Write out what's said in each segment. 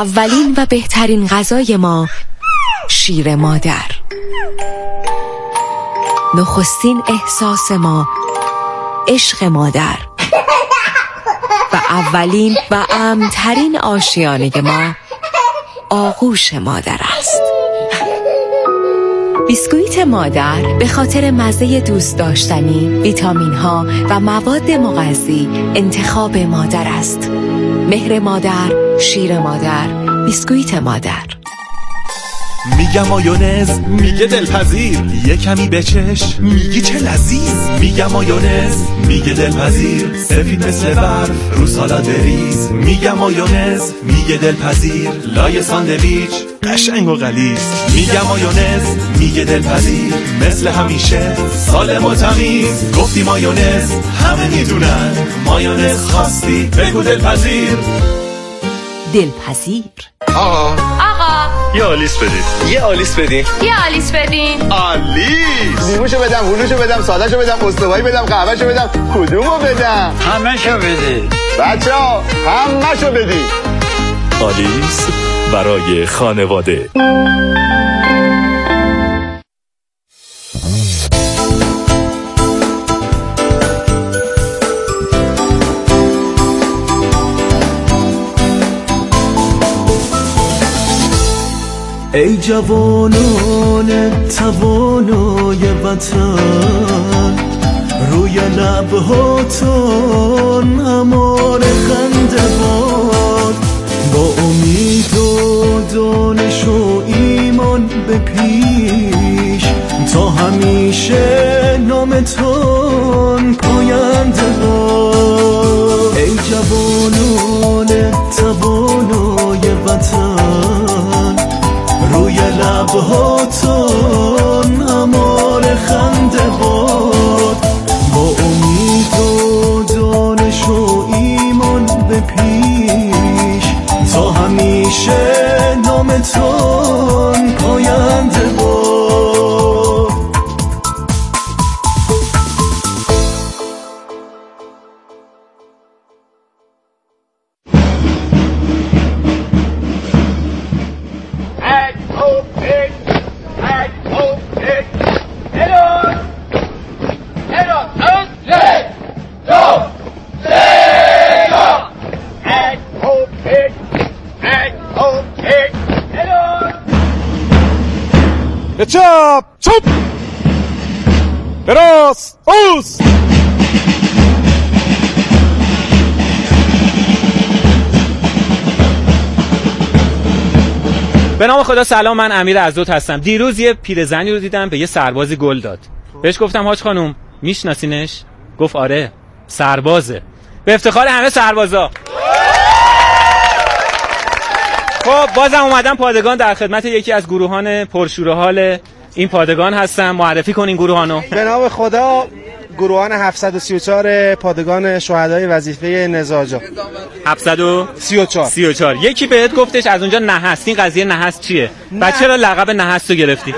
اولین و بهترین غذای ما شیر مادر. نخستین احساس ما عشق مادر و اولین و امن‌ترین آشیانه ما آغوش مادر است. بیسکویت مادر به خاطر مزه دوست داشتنی، ویتامین ها و مواد مغذی انتخاب مادر است. مهر مادر، شیر مادر، بیسکویت مادر. میگم مایونز، میگه دلپذیر، یه کمی بچش، میگی چه لذیذ. میگم مایونز، میگه دلپذیر، سفید مثل برف رو سالاد بریز. میگم مایونز، میگه دلپذیر، لای ساندویچ قشنگ و غلیظ. میگم مایونز، میگه دلپذیر، مثل همیشه سالم و تمیز. گفتی مایونز، همه میدونن، مایونز خواستی بگو دلپذیر. دلپذیر. آقا یه آلیس بدید. یه آلیس بدین. یه آلیس بدین. آلیس. لیموشو بدم، هلوشو بدم، سادهشو بدم، استوایی بدم، قهوهشو بدم، کدومو بدم؟ همه‌شو بدید. بچه‌ها همه‌شو بدید. آلیس برای خانواده. ای جوانان توانای وطن، روی لبهاتون امان خنده باد. با امید و دانش و ایمان به پیش، تا همیشه نامتون پاینده باد. ای جوانان توانای وطن، روی لبهاتون امان خنده باد. با امید و دانش و ایمان به پیش، تا همیشه نامتون پاینده باد. چپ چپ براس اوس. به نام خدا. سلام، من امیر عزوت هستم. دیروز یه پیرزنی رو دیدم به یه سربازی گل داد. بهش گفتم حاج خانم میشناسینش؟ گفت آره سربازه. به افتخار همه سربازا. خب بازم اومدم پادگان در خدمت یکی از گروهان پرشور و حال این پادگان هستم. معرفی کنین گروهانو. به نام خدا. گروهان 734 پادگان شهدای وظیفه نزاجا. 734. یکی بهت گفتش از اونجا نحست. این قضیه نحست چیه؟ بعد چرا لقب نحست رو گرفتی؟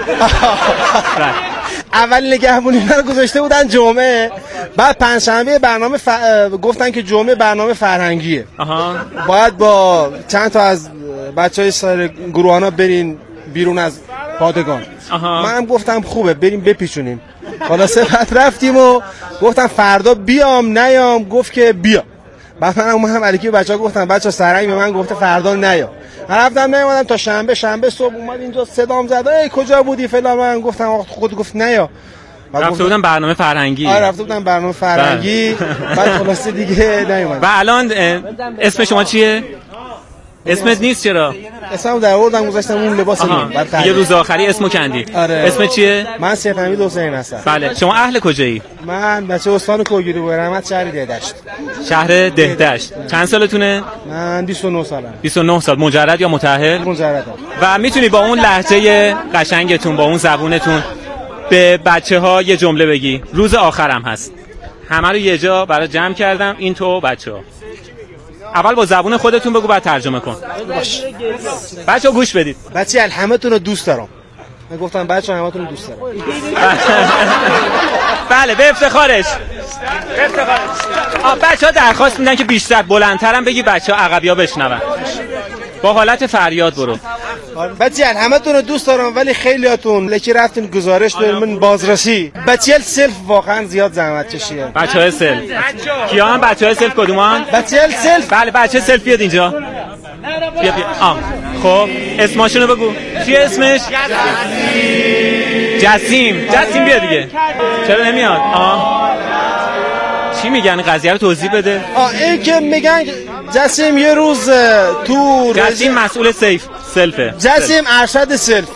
اول نگهبونی من گذاشته بودن جمعه، بعد پنجشنبه برنامه گفتن که جمعه برنامه فرهنگیه. باید با چند تا از بچهای سایر گروهانا برین بیرون از پادگان. منم گفتم خوبه بریم بپیچونیم. خلاصه بعد رفتیم و گفتم فردا بیام نیام، گفت که بیا. بعد منم اومدم علیکی بچه‌ها گفتم بچه‌ها سرنگ به من گفته فردا نیا. من رفتم نیومدم تا شنبه صبح اومد اینجا صدام زد ای کجا بودی فلان. من گفتم آقا خود گفت نیا. رفته بودم برنامه فرهنگی. آره رفته بودم برنامه فرهنگی. بعد خلاصه دیگه نیومدم. و الان اسم شما چیه؟ اسمت نیست چرا؟ اسمم در آوردم گذاشتم اون لباس یه روز آخری اسمو کندی. آره. اسمت چیه؟ من سید حمید حسین هستم. بله. شما اهل کجایی؟ من بچه استان کوگیری برمت شهر دهدشت. شهر دهدشت. چند سالتونه؟ من 29 سالم. 29 سال. مجرد یا متأهل؟ مجردم. و میتونی با اون لهجه قشنگتون، با اون زبونتون به بچه‌ها یه جمله بگی؟ روز آخرم هست. همه رو یه جا برای جمع کردم، این تو بچه‌ها. اول با زبون خودتون بگو بعد ترجمه کن. بچه‌ها گوش بدید. بچه‌ها همتون رو دوست دارم. من گفتم بچه‌ها همتون رو دوست دارم. بله به افتخارش. بچه‌ها درخواست میدن که بیشتر بلندترم بگی بچه‌ها عقبیا بشنون. با حالت فریاد برو. بچه‌ها همتون رو دوست دارم ولی خیلیاتون لکی رفتین گزارش دارین من بازرسی. بچه‌ها سلف واقعا زیاد زحمت کشیدن. بچه‌های سلف. کیا هم بچه‌های سلف کدومان؟ بچه‌ها سلف. بله بچه سلف بیاد اینجا. بیا. خب اسمشونو بگو. چیه اسمش؟ جسیم بیا دیگه. چرا نمیاد؟ چی میگن قضیه رو توضیح بده. این که میگن جسیم یه روز تو جسیم مسئول سلفه. جسیم ارشد سلفه.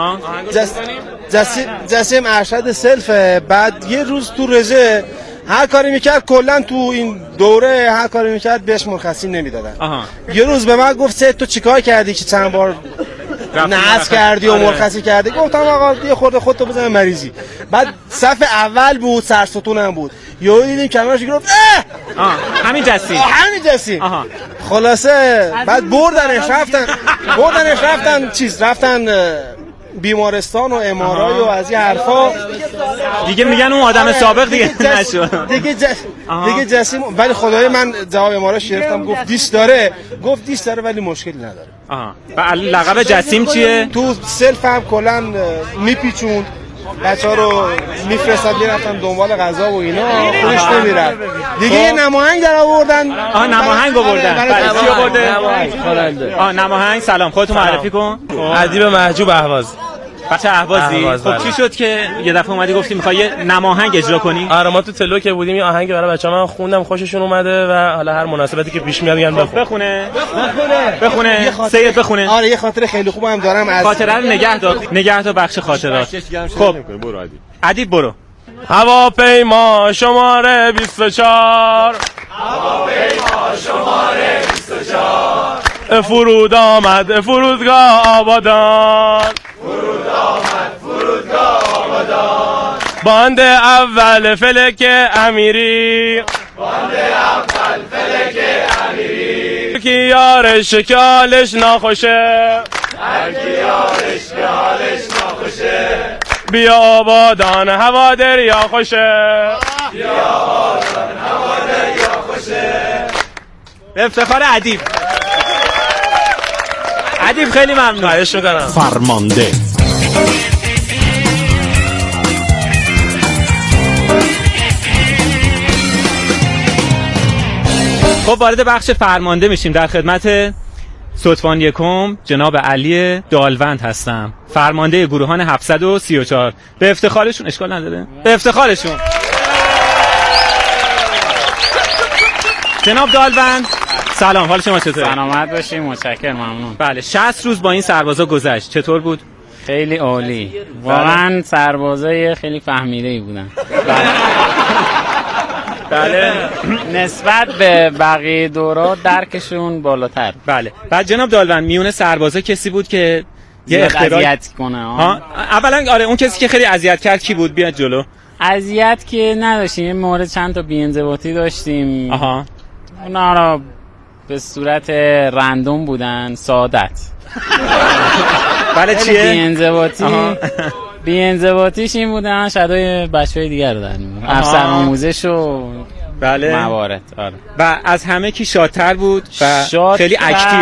جسیم ارشد سلفه. بعد یه روز تو رژه هر کاری میکرد کلا تو این دوره هر کاری میکرد بهش مرخصی نمیدادن. یه روز به من گفت تو چیکار کردی که چند بار نعس کردی و مرخصی کردی؟ گفتم آقا یه خورده خودتو بزن مریضی. بعد صف اول بود سرستونم بود یهو دیدیم کمرش گرفت همین جسیم. خلاصه بعد بردنش رفتن بیمارستان و امارای و از این حرفا دیگه. میگن اون آدم سابق دیگه نشد دیگه جسیم. ولی خدای من جواب اماراش گرفتم گفت دیس داره ولی مشکلی نداره. لقب جسیم چیه؟ تو سلف هم کلا میپیچوند بچه‌ها رو میفرستاد میرفتن دنبال غذا و اینا خودش نمیرفت دیگه. یه نماهنگ در آوردن. نماهنگ آوردن. برای چی آورده؟ نماهنگ. سلام خودتو معرفی کن. ادیب محجوب اهواز. بچه اهوازی. خب چی شد که یه دفعه اومدی گفتی میخوای یه نماهنگ اجرا کنی؟ آره ما تو تلو که بودیم یه آهنگ برای بچه‌ها من خوندم خوششون اومده و حالا هر مناسبتی که پیش میاد میگن بخونه. سید بخونه. آره یه خاطره خیلی خوبم هم دارم از خاطره رو نگه دار بخش خاطرات. خب برو ادیب برو. هواپیما شماره 24 فرود آمد فرودگاه آبادان. باند اول فلک امیری کی یارش که حالش ناخوشه بیا آبادان هوا دریا خوشه. به افتخار ادیب خیلی ممنون. خواهش میکنم. فرمانده خب وارد بخش فرمانده میشیم. در خدمت صدفان یکم جناب علی دالوند هستم، فرمانده گروهان 734. به افتخارشون اشکال نداره؟ به افتخارشون جناب دالوند سلام، حال شما چطوره؟ سلامت باشیم، متشکرم، ممنون. بله 60 روز با این سربازا گذشت، چطور بود؟ خیلی عالی، واقعا سربازای خیلی فهمیده‌ای بودن. بله نسبت به بقیه دورات درکشون بالاتر. بله. بعد جناب دالوند میونه سربازا کسی بود که یه اذیت کنه؟ اولا آره اون کسی که خیلی اذیت کرد کی بود؟ بیاد جلو. اذیت که نداشتیم، یه مورد چند تا بی‌انضباطی داشتیم. اونا را به صورت رندوم بودن، سعادت. بله چیه؟ بی‌انضباطیش این بودن شادوی بچهای دیگر رو در میون، افسر آموزش و بله موارد. آره. و از همه کی شادتر بود و خیلی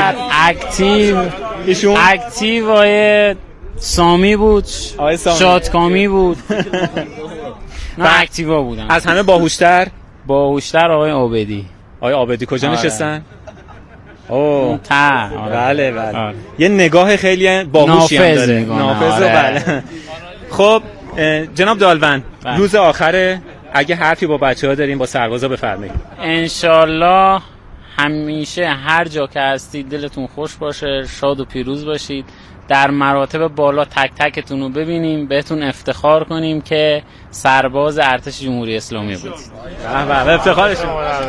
اکتیو آیه سامی بود، شادکامی بود. نه اکتیوا بودن. از همه باهوشتر آقای عابدی. آقای عابدی کجا نشستن؟ اوه بله. یه نگاه خیلی باهوشی هم داره، نافذ. بله. خب جناب دالوند روز آخره، اگه حرفی با بچه‌ها دارین با سربازا بفرمایید. انشالله همیشه هر جا که هستید دلتون خوش باشه، شاد و پیروز باشید، در مراتب بالا تک تکتون رو ببینیم، بهتون افتخار کنیم که سرباز ارتش جمهوری اسلامی بودید. بله افتخارشون.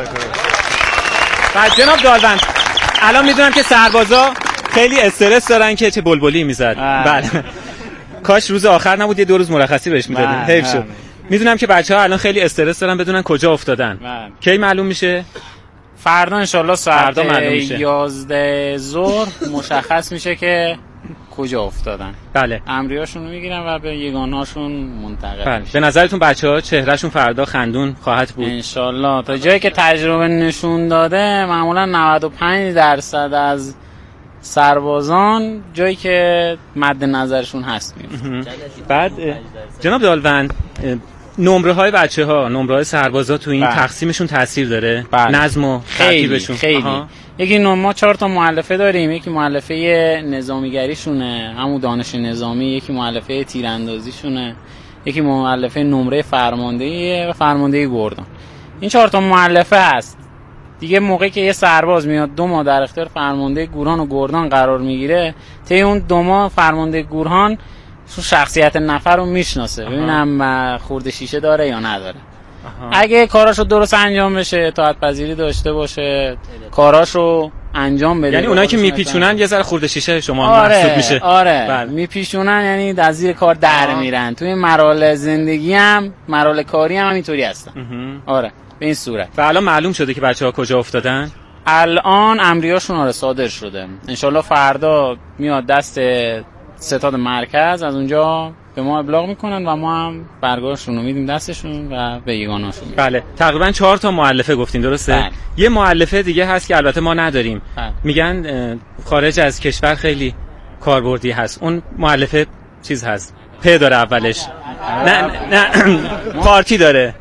بعد جناب دالوند الان میدونم که سربازا خیلی استرس دارن که چه بلبلی میزد. بله. کاش روز آخر نبود، یه 2 روز مرخصی بهش میدادیم، حیف شد. میدونم که بچه‌ها الان خیلی استرس دارن بدونن کجا افتادن. کی معلوم میشه؟ فردا انشالله ساعت 11 ظهر مشخص میشه که کجا افتادن. بله. امریاشون رو میگیرن و به یگانهاشون منتقل میشه. به نظرتون بچه‌ها چهرهشون فردا خندون خواهد بود؟ انشالله. تا جایی که تجربه نشون داده معمولا 95% از سربازان جایی که مد نظرشون هست میفته. بعد جناب دالوند نمره های بچه ها، نمره های سربازا تو این تقسیمشون تاثیر داره؟ نظم و ترتیبشون؟ خیلی یکی ما 4 تا مؤلفه داریم. یکی مؤلفه نظامیگریشونه، همون دانش نظامی، یکی مؤلفه تیراندازیشونه، یکی مؤلفه نمره فرماندهی و فرماندهی گردان. این 4 تا مؤلفه هست دیگه. موقعی که یه سرباز میاد 2 ماه در اختیار فرمانده گورهان و گردان قرار میگیره، طی اون 2 ماه فرمانده گورهان شخصیت نفر رو میشناسه، ببینم خورده شیشه داره یا نداره. اگه کاراشو درست انجام بشه، اطاعت پذیری داشته باشه، کاراشو انجام بده. یعنی اونایی که میپیچونن یه ذره خورده شیشه شما محسوب میشه. آره میپیچونن، یعنی از زیر کار در میرن. توی مراحل زندگی هم، مراحل کاری هم اینطوری هستن. آره به این صورت. و الان معلوم شده که بچه‌ها کجا افتادن؟ الان امریاشون صادر شده. انشالله فردا میاد دست ستاد مرکز، از اونجا به ما ابلاغ میکنن و ما هم برگاهشون رو میدیم دستشون و به یگاناشون. بله تقریبا 4 تا مؤلفه گفتین درسته؟ بله. یه مؤلفه دیگه هست که البته ما نداریم. بله. میگن خارج از کشور خیلی کاربردی هست. اون مؤلفه چیز هست، پ داره اولش. نه پارتی داره.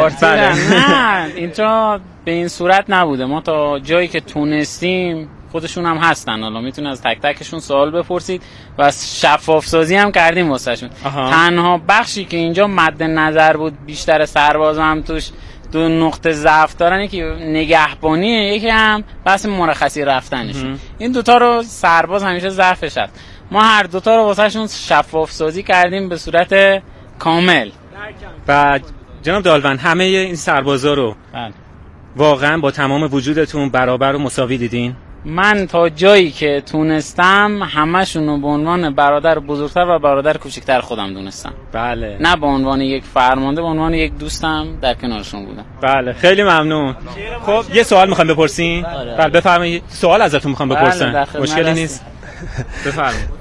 نه اینجا به این صورت نبوده. ما تا جایی که تونستیم، خودشون هم هستن، حالا میتونید از تک تکشون سوال بپرسید و شفاف سازی هم کردیم واسهشون. تنها بخشی که اینجا مد نظر بود، بیشتر سرباز هم توش 2 نقطه ضعف دارن، یکی نگهبانیه، یکی هم بحث مرخصی رفتنشون. این 2 تا رو سرباز همیشه ضعفش هست. ما هر 2 تا رو واسهشون شفاف سازی کردیم به صورت کامل. و جناب دالوند همه این سربازا رو واقعا با تمام وجودتون برابر و مساوی دیدین؟ من تا جایی که تونستم همشون رو به عنوان برادر بزرگتر و برادر کوچکتر خودم دونستم. بله. نه به عنوان یک فرمانده، به عنوان یک دوستم در کنارشون بودم. بله خیلی ممنون. خب یه سوال میخوام بپرسین؟ بله بفرمایید. سوال ازتون میخوام بپرسن. مشکلی نیست. بفرمایید.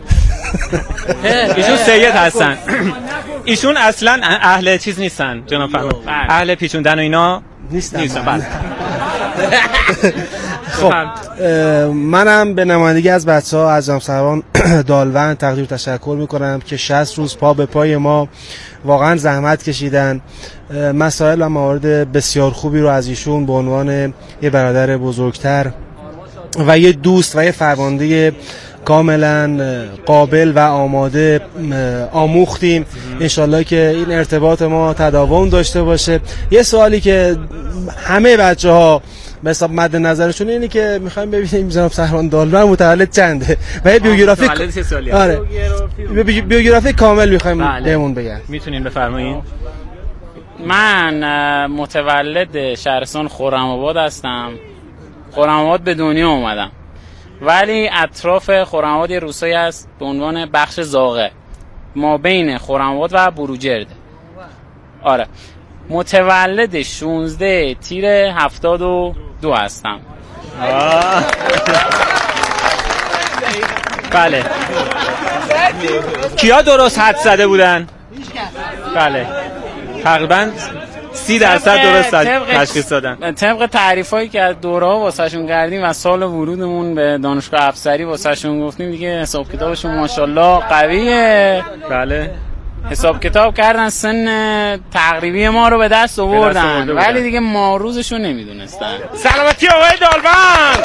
ایشون سید هستن. ایشون اصلا اهل چیز نیستن جناب فرمان. اهل پیچوندن و اینا نیستن. بله. خب منم به نمایندگی از بچه‌ها از جناب سروان دالوند تقدیر تشکر میکنم که 60 روز پا به پای ما واقعا زحمت کشیدن. مسائل و موارد بسیار خوبی رو از ایشون به عنوان یه برادر بزرگتر و یه دوست و یه فرمانده کاملا قابل و آماده آموختیم. انشالله که این ارتباط ما تداوم داشته باشه. یه سوالی که همه بچه ها به حساب مد نظرشون اینه که میخوایم ببینیم جناب سروان دالوند متولد چنده و یه بیوگرافی بیوگرافی کامل میخوایم بهمون بگن. میتونین بفرمایید؟ من متولد شهرستان خرم‌آباد هستم. خرم‌آباد به دنیا اومدم، ولی اطراف خرم‌آباد یه روستایی هست به عنوان بخش زاغه، ما بین خرم‌آباد و بروجرد. آره متولد 16 تیر 72 هستم. بله. کیا درست حد زده بودن؟ بله تقریبا 30% درست تشخیص دادن. طبق تعریفایی که از دوره‌ها واسهشون کردیم و سال ورودمون به دانشگاه افسری واسهشون گفتیم، دیگه حساب کتابشون ماشاءالله قویه. بله حساب کتاب کردن، سن تقریبی ما رو به دست آوردن، ولی دیگه ما روزشو نمیدونستن. سلامتی آقای دالوند.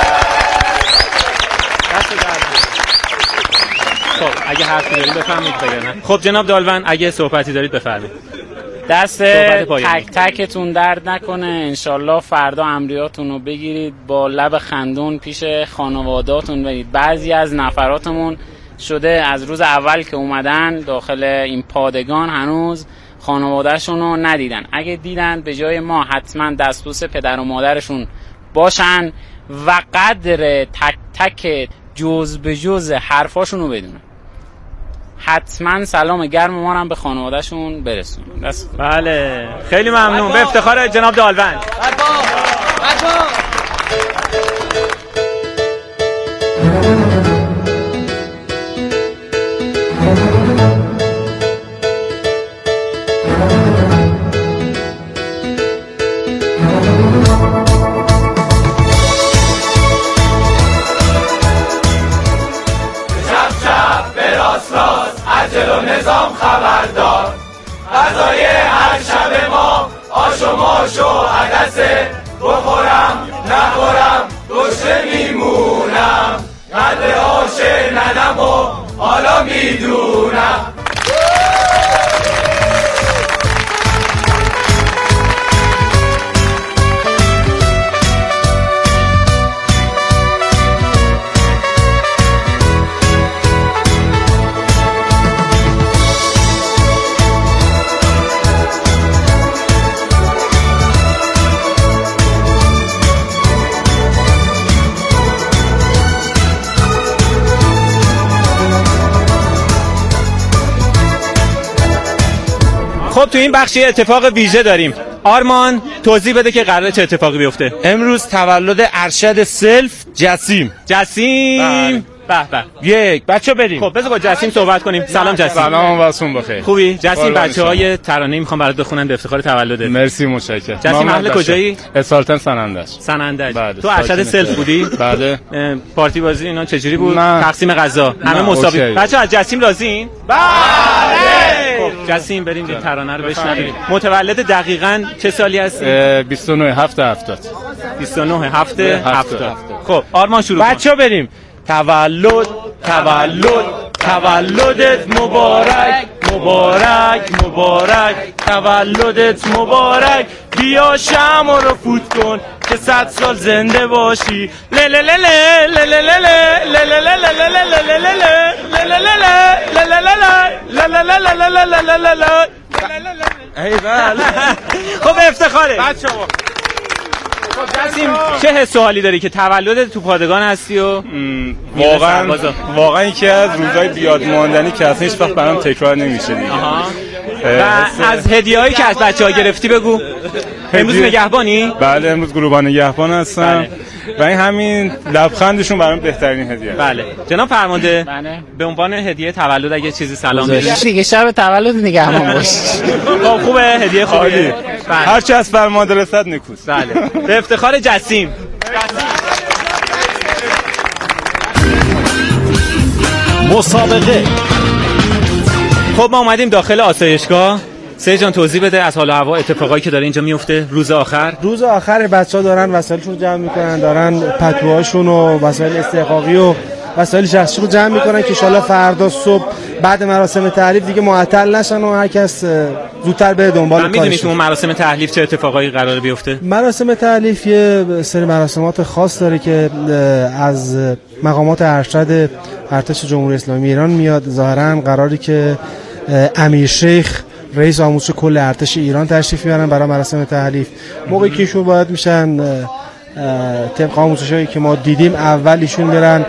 خب اگه حرفی دارید بفرمایید بگن. خب جناب دالوند اگه صحبتی دارید بفرمایید. دست تک تکتون درد نکنه. انشالله فردا امریاتون رو بگیرید، با لب خندون پیش خانواداتون برید. بعضی از نفراتمون شده از روز اول که اومدن داخل این پادگان هنوز خانوادهشون رو ندیدن. اگه دیدن به جای ما حتما دستبوس پدر و مادرشون باشن و قدر تک تک جز به جز حرفاشون رو بدونن. حتما سلام گرم ما هم به خانوادهشون برسون. بله خیلی ممنون. به افتخار جناب دالوند. راست عجل و نظام خبردار غذای هر شب ما آش و ماش و عدسه بخورم نخورم گشته میمونم قدر آش ننم و حالا میدونم. خب تو این بخشی اتفاق ویژه داریم. آرمان توضیح بده که قراره چه اتفاقی بیفته. امروز تولد ارشد سلف جسیم. به یک بچه بریم. خب بذار با جسیم صحبت کنیم. سلام جسیم. سلام واسون بخیر. خوبی؟ جسیم بچه‌های ترانه میخوام برات بخونن به افتخار تولدت. مرسی متشکرم. جسیم اهل کجایی؟ اسفالتن سنندج. تو ارشد سلف بودی؟ بله. پارتی بازی اینا چجوری بود؟ تقسیم غذا همه مساوی. بچه‌ها از جسیم راضیین؟ بله. خب جسیم بریم این ترانه رو بشنویم. متولد دقیقاً چه سالی هستی؟ 29 7 70. 29 7 70. خب آرمان شروع کن. بچه‌ها بریم. تولدت مبارک تولدت مبارک بیا شمع رو فوت کن که 100 سال زنده باشی خب افتخاره بچه‌ها. جسیم چه حس و حالی داری که تولدت تو پادگان هستی و واقعا یکی از روزهای بیاد ماندنی که اصلا هیچ وقت برام تکرار نمیشه دیگه. و از هدیه‌هایی که از بچه‌ها گرفتی بگو. امروز نگهبانی؟ بله امروز گروهبان نگهبان هستم. و این همین لبخندشون برام بهترین هدیه. بله جناب فرمانده. به عنوان هدیه تولد اگه چیزی سلام بدید دیگه شب تولد نگهبان باش. خب خوبه هدیه خوبه. هر چی از فرمانده رسد نکوست. بله به افتخار جسیم. مسابقه. خب ما اومدیم داخل آسایشگاه. سید جان توضیح بده از حال و هوا اتفاقایی که داره اینجا میفته. روز آخر بچه‌ها دارن وسایلشون رو جمع میکنن، دارن پتوهاشون و وسایل استحقاقی و وسایل شخصی رو جمع میکنن که ان شاءالله فردا صبح بعد مراسم تحلیف دیگه معطل نشن و هر کس زودتر بره دنبال کارش. میدونید اون مراسم تحلیف چه اتفاقایی قراره بیفته؟ مراسم تحلیف یه سری مراسمات خاص داره که از مقامات ارشد ارتش جمهوری اسلامی ایران میاد. ظاهرا قراری که امیر شیخ رئیس آموزش کل ارتش ایران تشریف میارن برای مراسم تحلیف. موقعی که ایشون باید میشن طبق آموزشایی که ما دیدیم اول ایشون برن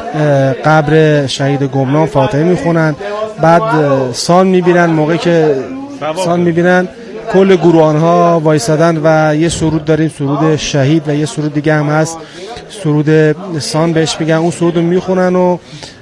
قبر شهید گمنام فاتحه میخونن، بعد سان میبینن. موقعی که سان میبینن کل گروهان ها وایسادن و یه سرود داریم، سرود شهید، و یه سرود دیگه هم هست سرود سان بهش میگن. اون سرود رو میخونن و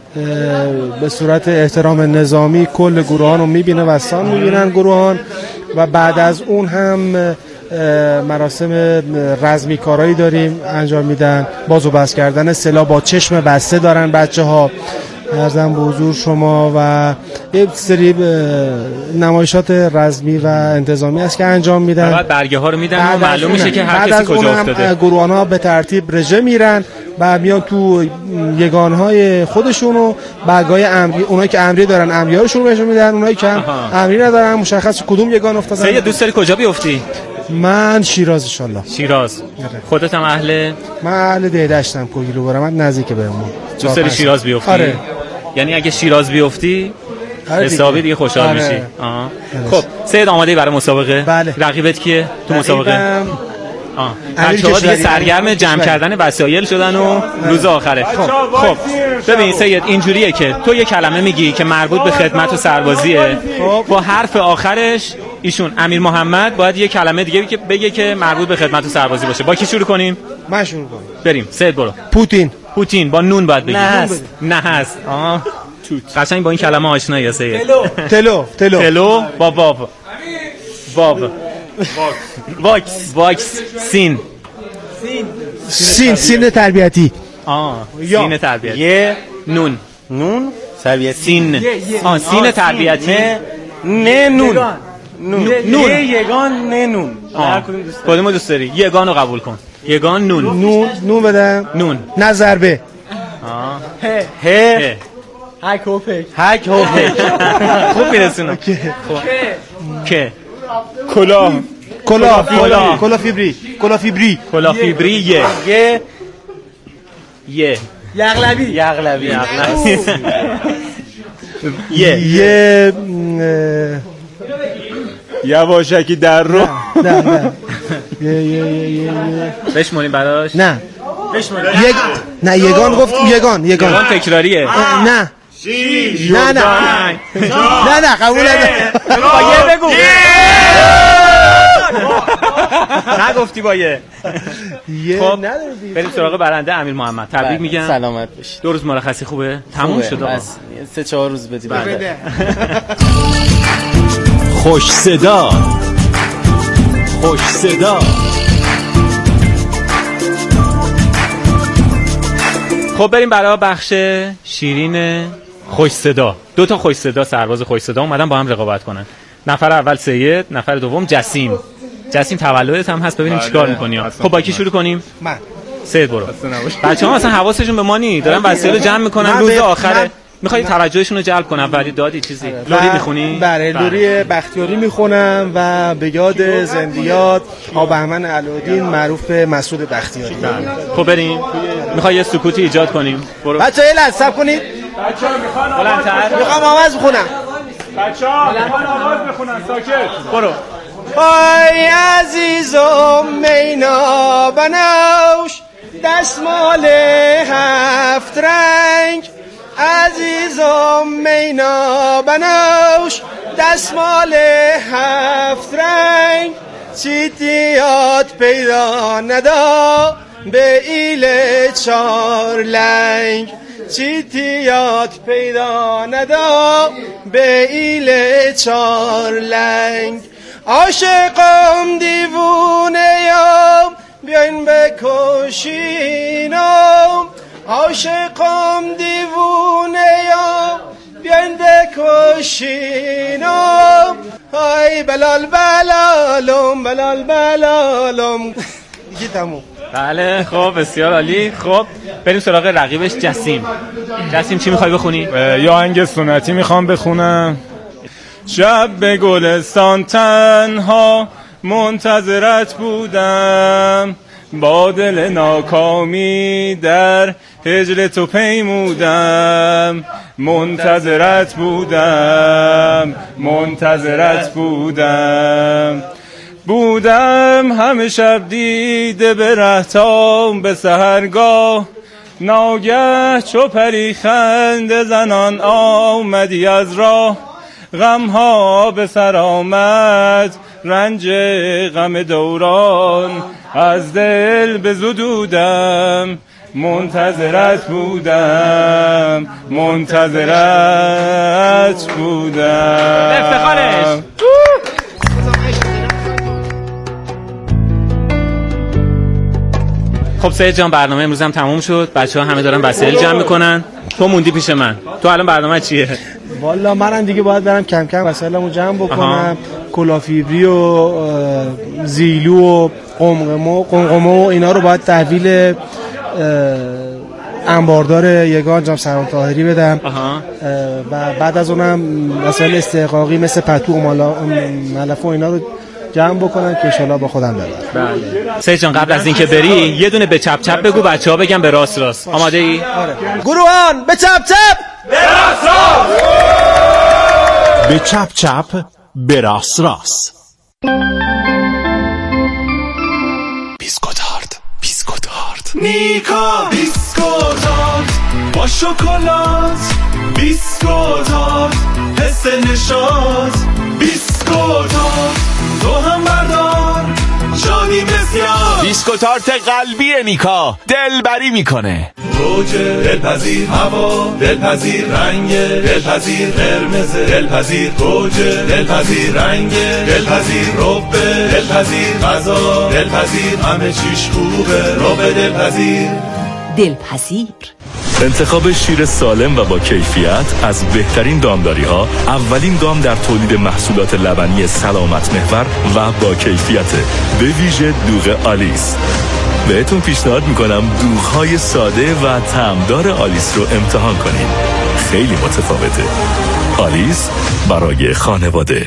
به صورت احترام نظامی کل گروهان رو میبینه و سان میبینن گروهان. و بعد از اون هم مراسم رزمی کارایی داریم انجام میدن، باز و بس کردن سلاح با چشم بسته دارن بچه ها ارزم به حضور شما، و یه سری نمایشات رزمی و انتظامی است که انجام میدن. بعد برگه ها رو میدن و معلوم میشه که هر کسی کجا افتاده. گروهان ها به ترتیب رژه میرن و میان تو یگانهای خودشون و برگای امری، اونایی که امری دارن امریاشون بهشون میدن، اونایی که امری ندارن مشخص کدوم یگان افتادن. سید دوست داری کجا بیفتی؟ من شیراز ان شاء الله. شیراز. خودت هم من اهل دهدشتم کوگیلو برام نزدیک بهمون. دوست داری شیراز بیفتی؟ آره. یعنی اگه شیراز بیفتی حسابی دیگه خوشحال میشی. خب سید آماده برای مسابقه؟ بله. رقیبت کیه تو مسابقه؟ بچه‌ها دیگه سرگرم جمع کردن وسایل شدن و روز آخره. خب ببین سید اینجوریه که تو یه کلمه میگی که مربوط به خدمت و سربازیه، با حرف آخرش ایشون امیر محمد باید یه کلمه دیگه که بگه که مربوط به خدمت و سربازی باشه. با کی شروع کنیم؟ من شروع کنم. بریم. سید برو. پوتین با نون باید بگی. نه هست. قشنگ با این کلمه آشنایی سید. تلو با باب واکس سین تربیتی. سین تربیتی. نون تربیت سین سین تربیتی نه نون یگان نه نون هر کدوم دوست داری کدومو دوست داری یگان رو قبول کن یگان نون بدم نون نظر به ه هک هوپک خوب میرسونم که کلا فیبری یه یغلبی یواشکی در رو بشمونیم براش نه یگان گفت یگان تکراریه نه قبول ندارم با یه بگو نگفتی با یه خب بریم سراغ برنده امیر محمد تبریک میگم سلامت باشی 2 روز مرخصی خوبه تموم شد آقا 3-4 روز بدی بده خوش صدا خب بریم برای بخش شیرین خوش صدا 2 تا خوش صدا سرباز خوش صدا اومدن با هم رقابت کنن نفر اول سید نفر دوم جسیم تولدت هم هست ببینیم چیکار می‌کنی خب با کی شروع کنیم من سید برو بچه‌ها اصلا حواسشون به ما نی دارن وسایل جمع میکنن روز آخره میخوای توجهشون رو جلب کنم ولی دادی چیزی لوری میخونی بله لوری بختیاری میخونم و به یاد زندیات آبهمن علادین معروف به مسعود بختیاری خب بریم میخوای یه سکوتی ایجاد کنیم برو بچه‌ها یه لحظه صبر کنید بلندتر میخوام آواز بخونم بچه‌ها میخوان آواز بخونن ساکت برو آی عزیزم مینا بنوش دستمال 7 رنگ عزیزم مینا بنوش دستمال 7 رنگ چیتیات پیدا ندا به ایل 4 لنگ چیتیات پیدا ندا به ایل 4 لنگ عاشقم دیوونه یام بیاین بکشینم عاشقم دیوونه یام بیاین بکشینم های بلال بلالم دیگه تموم بله خب بسیار عالی خب بریم سراغ رقیبش جسیم چی میخوای بخونی؟ یا آهنگ سنتی میخوام بخونم شب به گلستان تنها منتظرت بودم با دل ناکامی در هجر تو پیمودم منتظرت بودم همه شب دیده به رهتام به سحرگاه ناگه چو پری خنده زنان آمدی از راه غمها به سر آمد رنج غم دوران از دل بزدودم منتظرت بودم افتخارش خب سید جان برنامه امروز هم تموم شد بچه‌ها همه دارن وسایل جمع میکنن تو موندی پیش من تو الان برنامه چیه والا منم دیگه باید برم کم کم وسایلمو جمع بکنم کلافیبری و زیلو و قمقمه و اینا رو باید تحویل انباردار یگان جام سلام طاهری بدم و بعد از اونم وسایل استحقاقی مثل پتو و ملف و اینا رو جمع بکنن که انشالله با خودم ببرم. بله. سید جان قبل از اینکه بری یه دونه به چپ چپ بگو بچه‌ها بگن به راست راست. آماده ای؟ آره. گروهان به چپ چپ به راست راست. به چپ چپ به راست راست. بیسکوتارد نیکا بیسکوتارد با شکلات بیسکوتارد حس نشاط بیسکوتارد تو هم بردار شادی بسیار بیسکوتارت قلبی نیکا دلبری میکنه گوجه دلپذیر هوا دلپذیر رنگ دلپذیر قرمز دلپذیر گوجه دلپذیر رنگ دلپذیر ربه دلپذیر غذا دلپذیر همه چیش خوبه ربه دلپذیر انتخاب شیر سالم و با کیفیت از بهترین دامداری ها، اولین گام در تولید محصولات لبنی سلامت محور و با کیفیت، به ویژه دوغ آلیس. بهتون پیشنهاد میکنم دوغ‌های ساده و طعمدار آلیس رو امتحان کنین. خیلی متفاوته. آلیس برای خانواده.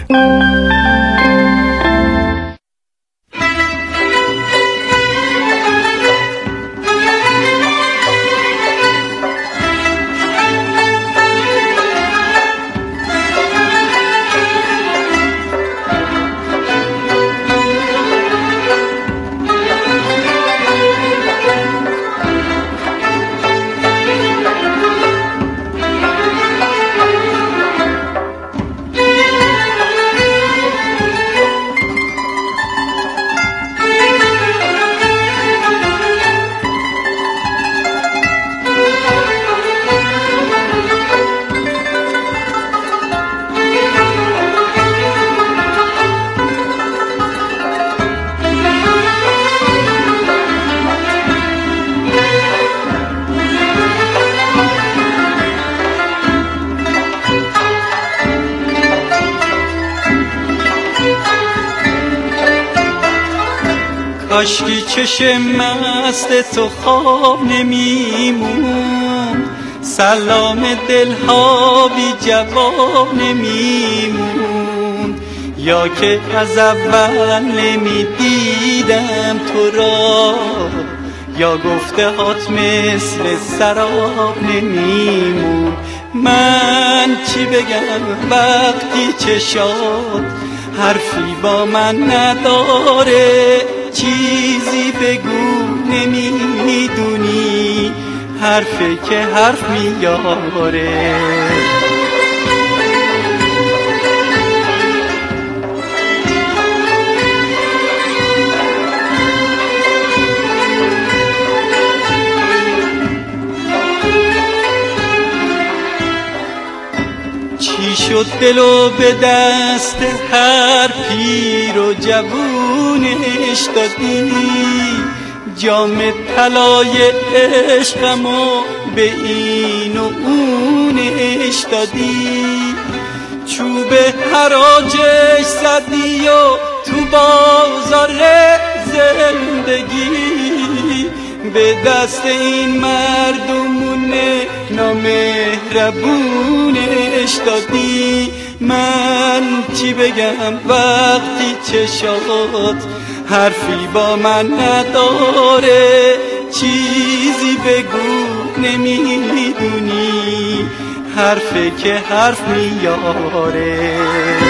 کاشکی چشم مست تو خواب نمیمون، سلام دلها بی جواب نمیمون، یا که از اول نمیدیدم تو را، یا گفته هات مثل سراب نمیمون. من چی بگم وقتی چشات حرفی با من نداره، چیزی بگو نمیدونی حرفی که حرف میاره. چی شد دلو به دست هر پیر و جوونش دادی، جام طلای عشقمو به این و اونش دادی، چوب حراجش زدی و تو بازار زندگی، به دست این مردمونه نامهربونش دادی. من چی بگم وقتی چشات حرفی با من نداره، چیزی بگو نمیدونی حرفی که حرف میاره.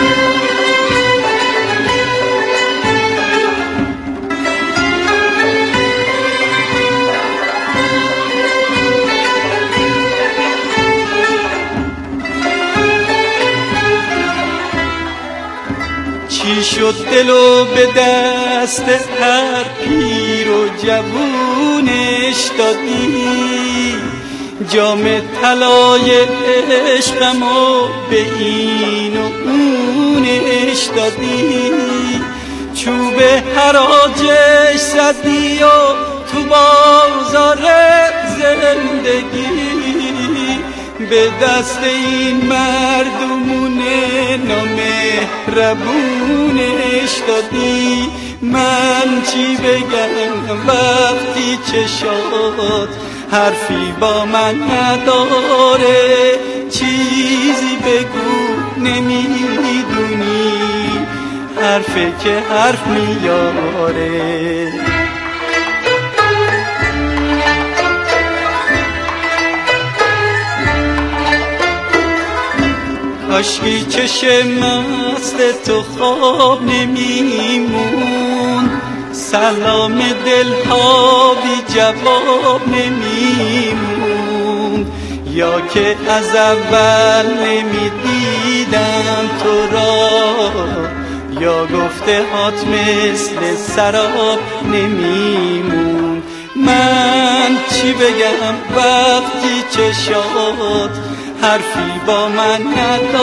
چی شد دلو به دست هر پیر و جوونش دادی، جام طلای عشقمو به این و اونش دادی، چوب حراجش زدی و تو بازار زندگی، به دست این مردمونه نامهربونش دادی. من چی بگم وقتی چشات حرفی با من نداره، چیزی بگو نمیدونی حرفی که حرف میاره. کاشکی چشم مست تو خواب نمیمون، سلام دلها بی جواب نمیمون، یا که از اول نمیدیدم تو را، یا گفته هات مثل سراب نمیمون. من چی بگم وقتی چشات حرفی با من نداره،